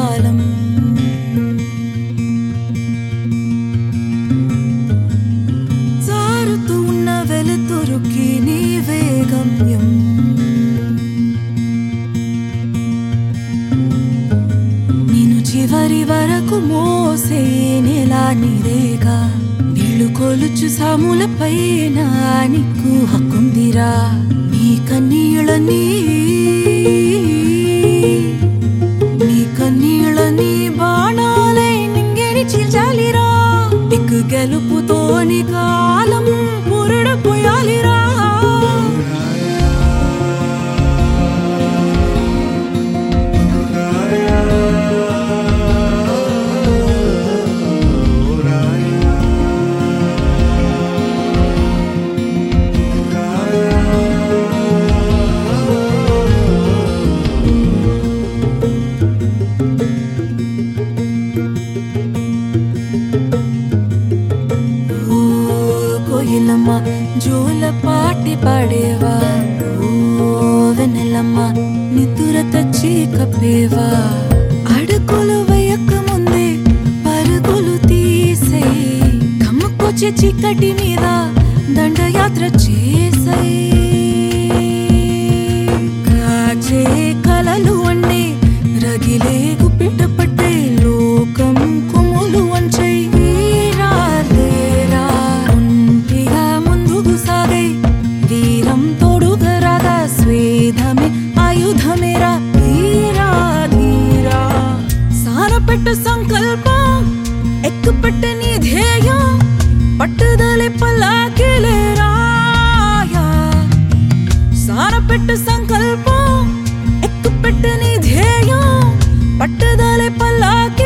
కాలం జారుతూ ఉన్న వెలుతురుకి నీవే గమ్యం నేను చివరి వరకు మోసే నెలా నీరేగా నీళ్లు కొలుచు సాముల పైన నీకు హక్కుందిరా నీ కన్నీళ్ళని బాణాలై నింగిని చీల్చాలిరా దిక్కు గెలుపుతోని కాలం పురుడు పోయాలిరా కోయిలమ్మ జోల పాటి పాడేవా వెన్నెలమ్మ నిద్ర తెచ్చి కప్పేవా అడుగులు వేయక ముందే పరుగులు తీసే కమ్ముకొచ్చే చీకటి మీద దండయాత్ర చేసే కాచే కలలు అన్నీ రగిలే గుప్పిట పట్టే లోకం కొమ్ములు వంచే ఆయుధమేరా ధీరా ధీరా సానపెట్టు సంకల్పం ఎక్కుపెట్టు నీ ధ్యేయం పట్టుదలే పల్లాకిలేరాయా సానపెట్టు సంకల్పం ఎక్కుపెట్టు నీ ధ్యేయం పట్టుదలే పల్లాకి